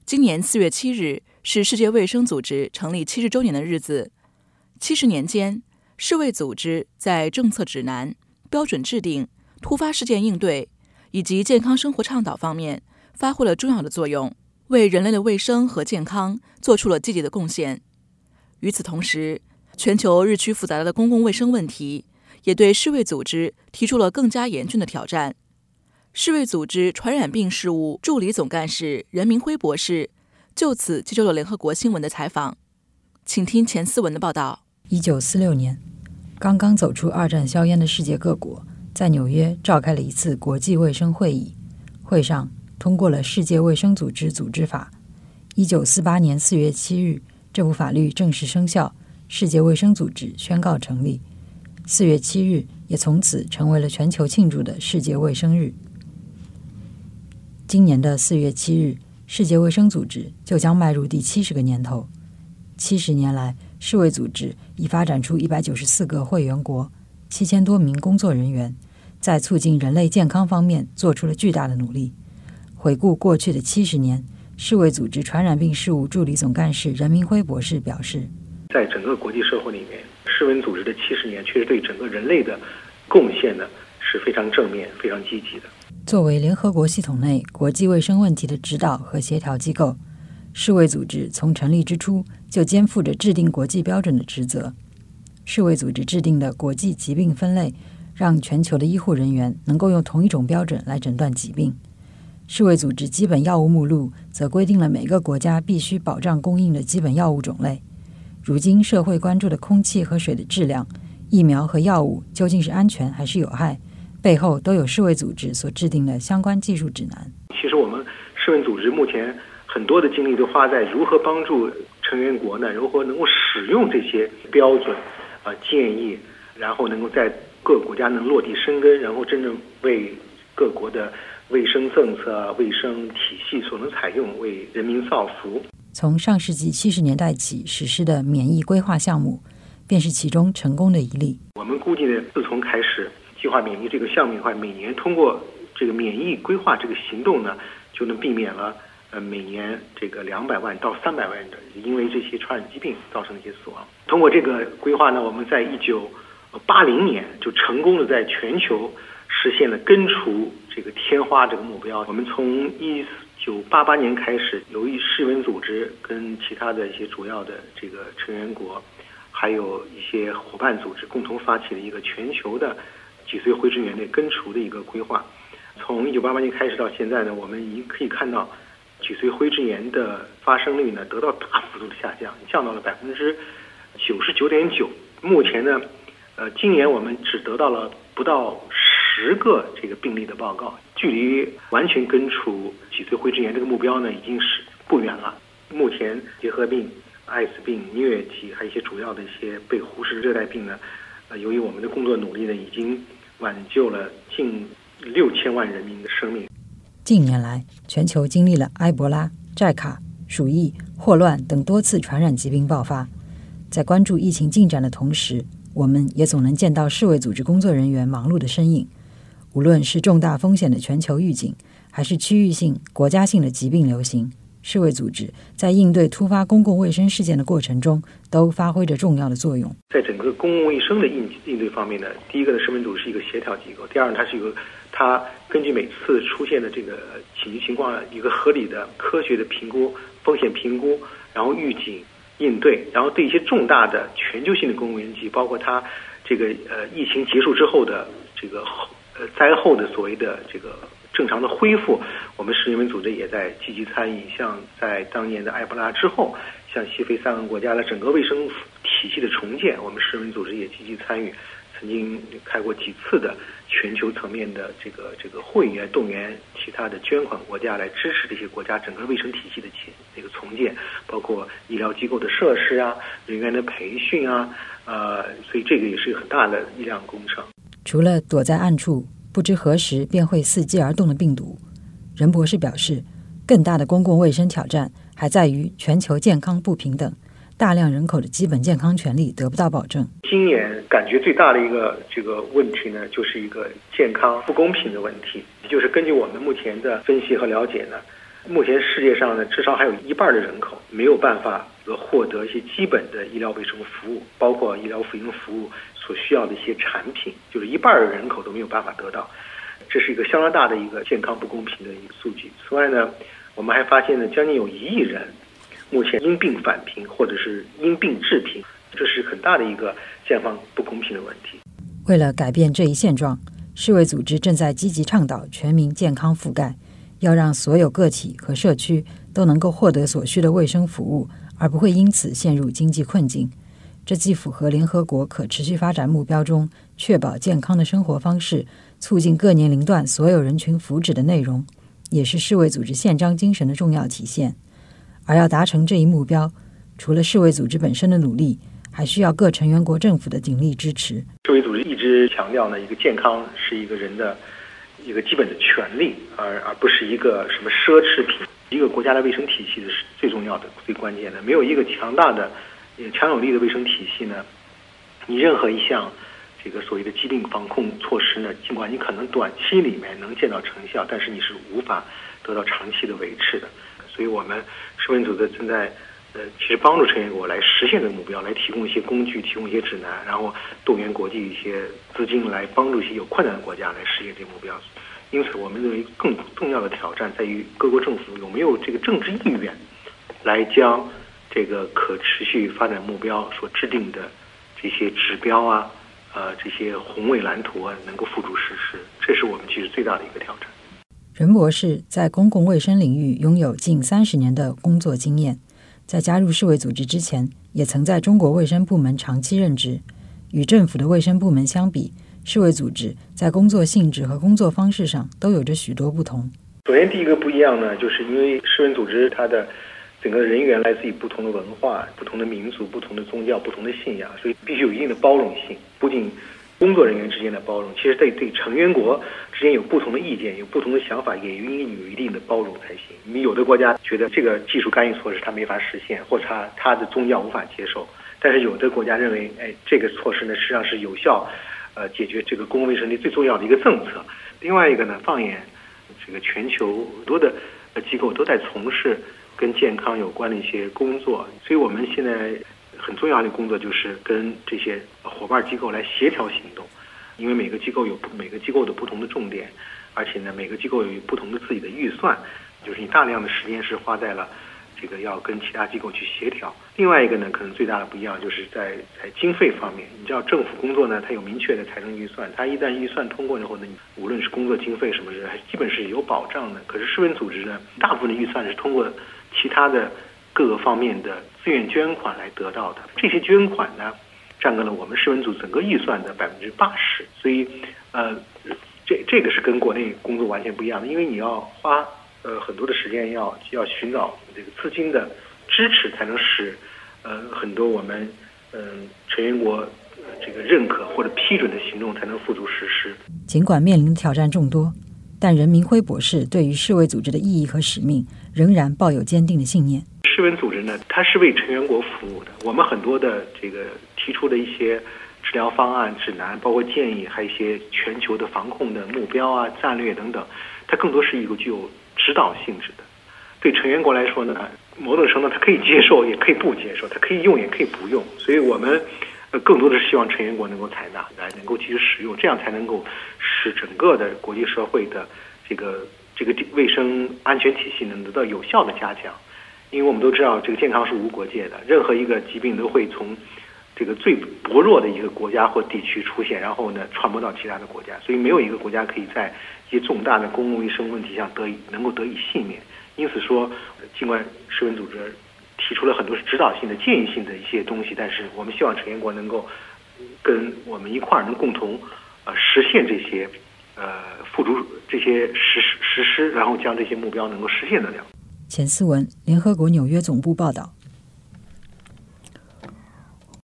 今年4月7日是世界卫生组织成立70周年的日子。70年间，世卫组织在政策指南、标准制定、突发事件应对以及健康生活倡导方面发挥了重要的作用，为人类的卫生和健康做出了积极的贡献。与此同时，全球日趋复杂的公共卫生问题也对世卫组织提出了更加严峻的挑战。世卫组织传染病事务助理总干事任明辉博士就此接受了联合国新闻的采访，请听前思文的报道。 1946年，刚刚走出二战硝烟的世界各国在纽约召开了一次国际卫生会议，会上通过了世界卫生组织组织法。1948年4月7日，这部法律正式生效，世界卫生组织宣告成立。4月7日也从此成为了全球庆祝的世界卫生日。今年的4月7日，世界卫生组织就将迈入第70个年头。70年来，世卫组织已发展出194个会员国，7000多名工作人员，在促进人类健康方面做出了巨大的努力。回顾过去的70年，世卫组织传染病事务助理总干事任明辉博士表示， 在整个国际社会里面，世卫组织的70年确实对整个人类的贡献呢是非常正面、非常积极的。 作为联合国系统内国际卫生问题的指导和协调机构，世卫组织从成立之初就肩负着制定国际标准的职责。世卫组织制定的国际疾病分类，让全球的医护人员能够用同一种标准来诊断疾病。世卫组织基本药物目录则规定了每个国家必须保障供应的基本药物种类。如今社会关注的空气和水的质量，疫苗和药物究竟是安全还是有害，背后都有世卫组织所制定的相关技术指南。 其实我们世卫组织目前很多的精力都花在如何帮助成员国呢，如何能够使用这些标准建议，然后能够在各个国家能落地生根，然后真正为各国的卫生政策、卫生体系所能采用，为人民造福。 从上世纪70年代起实施的免疫规划项目，便是其中成功的一例。 我们估计呢，自从开始计划免疫这个项目的话，每年通过这个免疫规划这个行动呢，就能避免了每年这个200万到300万的因为这些传染疾病造成的一些死亡。通过这个规划呢，我们在1980年就成功的在全球实现了根除这个天花这个目标。我们从1988年开始，由于世卫组织跟其他的一些主要的这个成员国，还有一些伙伴组织共同发起了一个全球的脊髓灰质炎的根除的一个规划。从1988年开始到现在呢，我们已经可以看到脊髓灰质炎的发生率呢得到大幅度的下降，降到了99.9%。目前呢，今年我们只得到了不到10个这个病例的报告，距离完全根除脊髓灰质炎这个目标呢已经是不远了。目前结核病、艾滋病、疟疾还有一些主要的一些被忽视的热带病呢，由于我们的工作努力呢，已经挽救了近6000万人民的生命。 近年来，全球经历了埃博拉、寨卡、鼠疫、霍乱等多次传染疾病爆发。在关注疫情进展的同时，我们也总能见到世卫组织工作人员忙碌的身影。无论是重大风险的全球预警，还是区域性、国家性的疾病流行，世卫组织在应对突发公共卫生事件的过程中，都发挥着重要的作用。 在整个公共卫生的应对方面呢，第一个呢，世卫组织是一个协调机构；第二呢，它根据每次出现的这个紧急情况，一个合理的、科学的评估风险评估，然后预警应对，然后对一些重大的全球性的公共危机，包括它这个疫情结束之后的这个灾后的所谓的这个正常的恢复，我们世卫组织也在积极参与。像在当年的埃博拉之后，像西非3个国家的整个卫生体系的重建，我们世卫组织也积极参与，曾经开过几次的全球层面的这个会议，动员其他的捐款国家来支持这些国家整个卫生体系的这个重建，包括医疗机构的设施啊、人员的培训啊，所以这个也是很大的力量工程。 除了躲在暗处不知何时便会伺机而动的病毒，任博士表示，更大的公共卫生挑战还在于全球健康不平等，大量人口的基本健康权利得不到保证。 今年感觉最大的一个这个问题呢，就是一个健康不公平的问题。就是根据我们目前的分析和了解呢， 目前世界上呢，至少还有一半的人口没有办法获得一些基本的医疗卫生服务，包括医疗卫生服务所需要的一些产品，就是一半的人口都没有办法得到。这是一个相当大的一个健康不公平的一个数据。此外呢，我们还发现呢，将近有1亿人目前因病返贫或者是因病致贫，这是很大的一个健康不公平的问题。 为了改变这一现状，世卫组织正在积极倡导全民健康覆盖，要让所有个体和社区都能够获得所需的卫生服务，而不会因此陷入经济困境。这既符合联合国可持续发展目标中确保健康的生活方式、促进各年龄段所有人群福祉的内容，也是世卫组织宪章精神的重要体现。而要达成这一目标，除了世卫组织本身的努力，还需要各成员国政府的鼎力支持。 世卫组织一直强调呢，一个健康是一个人的一个基本的权利，而不是一个什么奢侈品。一个国家的卫生体系是最重要的、最关键的。没有一个强大的、强有力的卫生体系呢，你任何一项这个所谓的疾病防控措施呢，尽管你可能短期里面能见到成效，但是你是无法得到长期的维持的。所以我们世卫组织正在其实帮助成员国来实现这个目标，来提供一些工具，提供一些指南，然后动员国际一些资金来帮助一些有困难的国家来实现这个目标。因此我们认为更重要的挑战在于各国政府有没有这个政治意愿来将这个可持续发展目标所制定的这些指标啊，这些宏伟蓝图啊，能够付诸实施。这是我们其实最大的一个挑战。 任博士在公共卫生领域拥有近30年的工作经验，在加入世卫组织之前，也曾在中国卫生部门长期任职。与政府的卫生部门相比，世卫组织在工作性质和工作方式上都有着许多不同。 首先第一个不一样呢，就是因为世卫组织它的整个人员来自于不同的文化、不同的民族、不同的宗教、不同的信仰，所以必须有一定的包容性。不仅工作人员之间的包容，其实对成员国之间有不同的意见、有不同的想法，也应有一定的包容才行。你有的国家觉得这个技术干预措施它没法实现，或者它的宗教无法接受，但是有的国家认为，这个措施呢实际上是有效解决这个公共卫生的最重要的一个政策。另外一个呢，放眼这个全球很多的机构都在从事跟健康有关的一些工作，所以我们现在很重要的工作就是跟这些伙伴机构来协调行动，因为每个机构有每个机构的不同的重点，而且呢每个机构有不同的自己的预算，就是你大量的时间是花在了这个要跟其他机构去协调。另外一个呢，可能最大的不一样就是在经费方面，你知道政府工作呢，它有明确的财政预算，它一旦预算通过以后呢，无论是工作经费什么的，基本是有保障的。可是世卫组织呢，大部分的预算是通过其他的各个方面的自愿捐款来得到的。这些捐款呢，占了我们世卫组织整个预算的80%，所以这个是跟国内工作完全不一样的，因为你要花很多的时间要寻找这个资金的支持，才能使很多我们成员国这个认可或者批准的行动才能付诸实施。 尽管面临挑战众多，但任明辉博士对于世卫组织的意义和使命仍然抱有坚定的信念。 世卫组织呢，它是为成员国服务的。我们很多的这个提出的一些治疗方案、指南，包括建议，还有一些全球的防控的目标啊、战略等等，它更多是一个具有指导性质的。对成员国来说呢，某种程度它可以接受，也可以不接受，它可以用，也可以不用。所以我们更多的是希望成员国能够采纳，来能够及时使用，这样才能够使整个的国际社会的这个卫生安全体系能得到有效的加强。因为我们都知道，这个健康是无国界的，任何一个疾病都会从这个最薄弱的一个国家或地区出现，然后呢传播到其他的国家，所以没有一个国家可以在一些重大的公共卫生问题上能够得以幸免。因此说，尽管世卫组织提出了很多是指导性的、建议性的一些东西，但是我们希望成员国能够跟我们一块儿能共同实现这些付诸这些实施，然后将这些目标能够实现得了。 钱思文，联合国纽约总部报道。